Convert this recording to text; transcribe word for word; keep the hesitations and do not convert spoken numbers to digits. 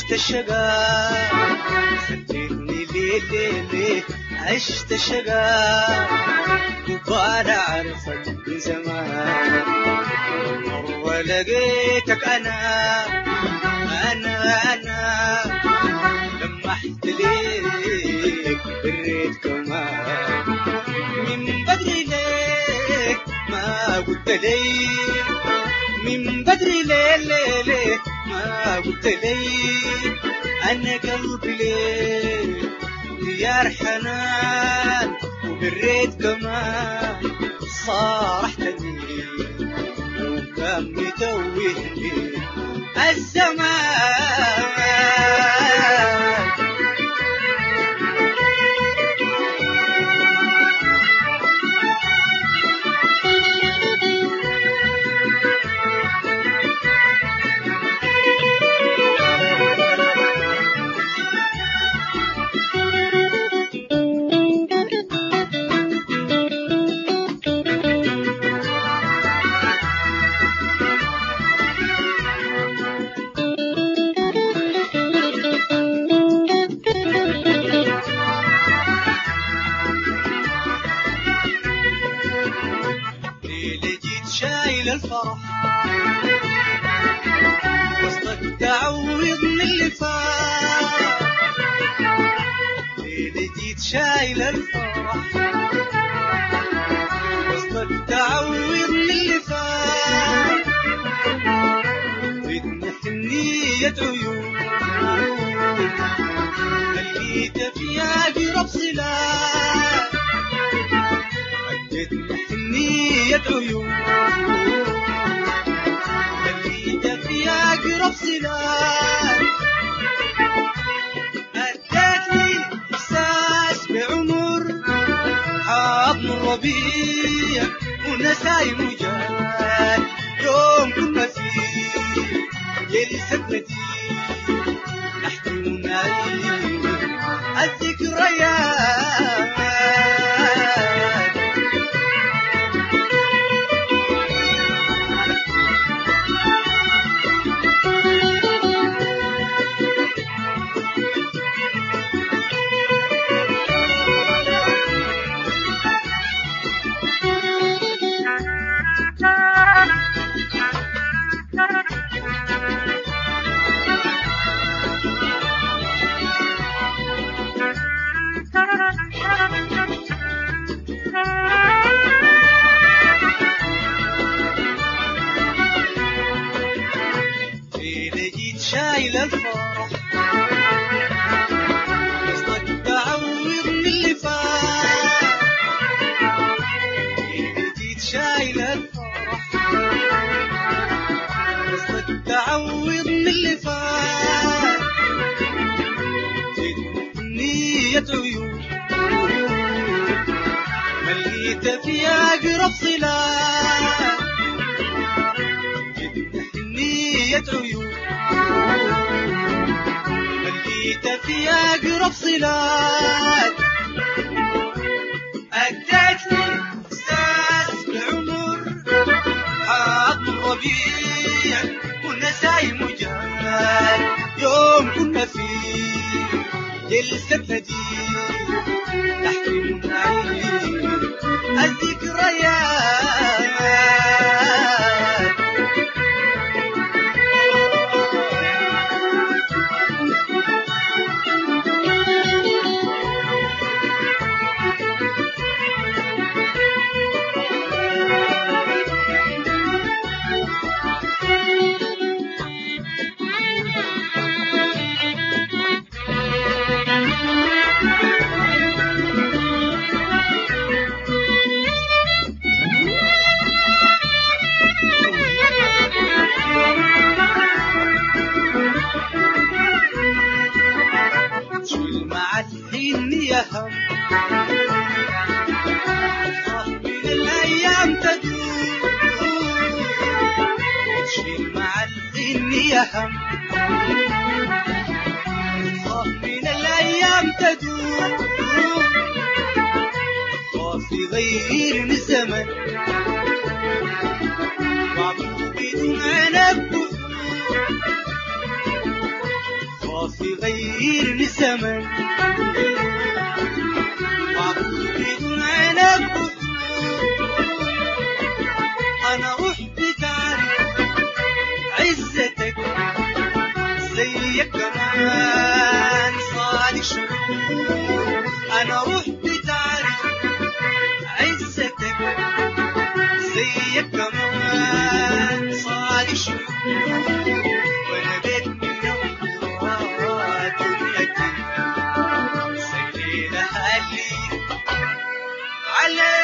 عشت الشقاء خليتني ليه ليه ليه عشت الشقاء وبانا عرفك من زمان مرة لقيتك أنا أنا أنا لمحت ليك بريت كمان من بدري ليك ما قلت لي من بدري ليه ليه ليه ما قلت لي أنا قلبي ليه ديار حنان وبريت كمان صارحتني وكان متوهني الزمان شايل الفرح وسطك تعوضني اللي فات ليلة جيت شايل الفرح وسطك تعوضني اللي فات بدنا حنية عيون خليت فيها قرب صلات بدنا حنية عيون أقرب صلات أدتني إحساس بعمر حاضن الربيع ونسايم وجال يوم كنا فيه جلسة نديم نحكي ونعيد الذكريات شايل الفرح قصدك تعوضني اللي فات جيت شايل الفرح قصدك تعوضني اللي فات جيت نية عيون مليت فيها أقرب صلات جيت نية عيون مليت فيها أقرب صلات أدتني إحساس بعمر حاضن الربيع ونسايم وجال يوم كنا فيه جلسة نديم نحكي ونعيد الذكريات هم من الأيام تدور تشيل مع الحين يا هم من الأيام تدور خاف يغيرني الزمن وعبد بدون عنب في غيرني الزمن معقول بدون عنب أنا رحت تعرف عزتك زيك كمان صادق شعور أنا رحت تعرف عزتك زيك كمان صادق شعور وأنا بيت من الله دنيتي سيلي لحالي على